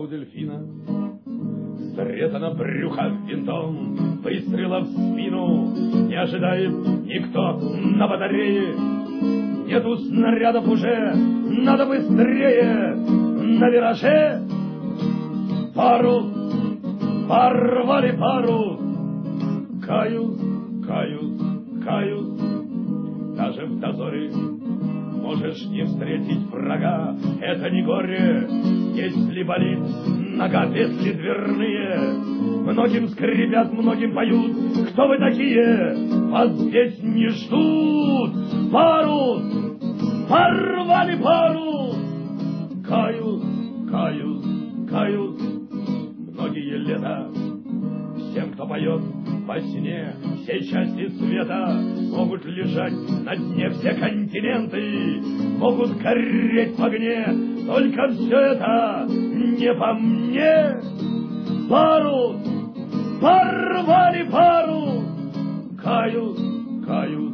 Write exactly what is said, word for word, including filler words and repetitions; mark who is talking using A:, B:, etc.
A: у дельфина срезано брюхо винтом, выстрела в спину не ожидает никто на батарее. Нету снарядов уже, надо быстрее. На вираже парус, порвали парус. Каюсь, каюсь, каюсь, даже в дозоре можешь не встретить врага. Это не горе, если болит нога, петли дверные. Многим скрипят, многим поют. Кто вы такие? Вас здесь не ждут. Парус, порвали парус. Каюсь, каюсь, каюсь, многие лета. Всем, кто поет во сне, все части света могут лежать на дне, все континенты могут гореть в огне. Только все это не по мне. Парус, порвали парус. Каюсь, каюсь,